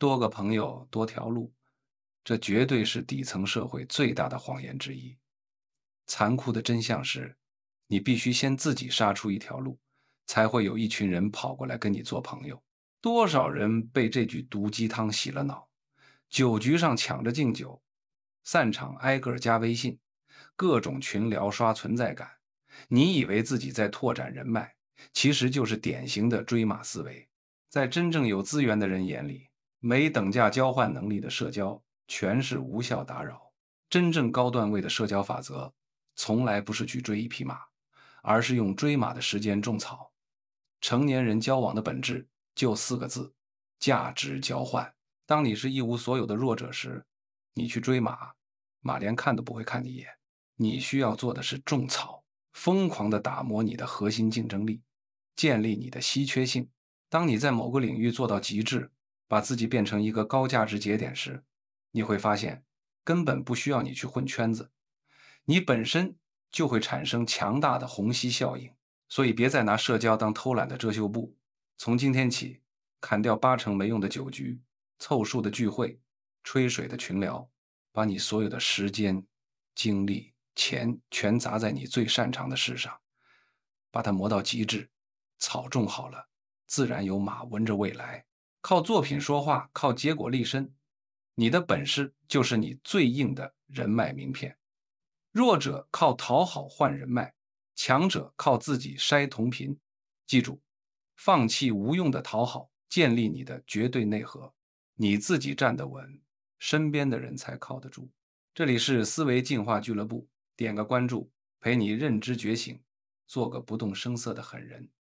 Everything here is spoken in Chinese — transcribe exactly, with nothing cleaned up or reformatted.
多个朋友多条路，这绝对是底层社会最大的谎言之一。残酷的真相是，你必须先自己杀出一条路，才会有一群人跑过来跟你做朋友。多少人被这句毒鸡汤洗了脑，酒局上抢着敬酒，散场挨个加微信，各种群聊刷存在感。你以为自己在拓展人脉，其实就是典型的追马思维。在真正有资源的人眼里，没等价交换能力的社交全是无效打扰。真正高段位的社交法则，从来不是去追一匹马，而是用追马的时间种草。成年人交往的本质就四个字：价值交换。当你是一无所有的弱者时，你去追马，马连看都不会看你一眼。你需要做的是种草，疯狂地打磨你的核心竞争力，建立你的稀缺性。当你在某个领域做到极致，把自己变成一个高价值节点时，你会发现根本不需要你去混圈子，你本身就会产生强大的虹吸效应。所以别再拿社交当偷懒的遮羞布。从今天起，砍掉八成没用的酒局、凑数的聚会、吹水的群聊，把你所有的时间、精力、钱全砸在你最擅长的事上，把它磨到极致。草种好了，自然有马闻着未来。靠作品说话，靠结果立身。你的本事就是你最硬的人脉名片。弱者靠讨好换人脉，强者靠自己筛同频。记住，放弃无用的讨好，建立你的绝对内核。你自己站得稳，身边的人才靠得住。这里是思维进化俱乐部，点个关注，陪你认知觉醒，做个不动声色的狠人。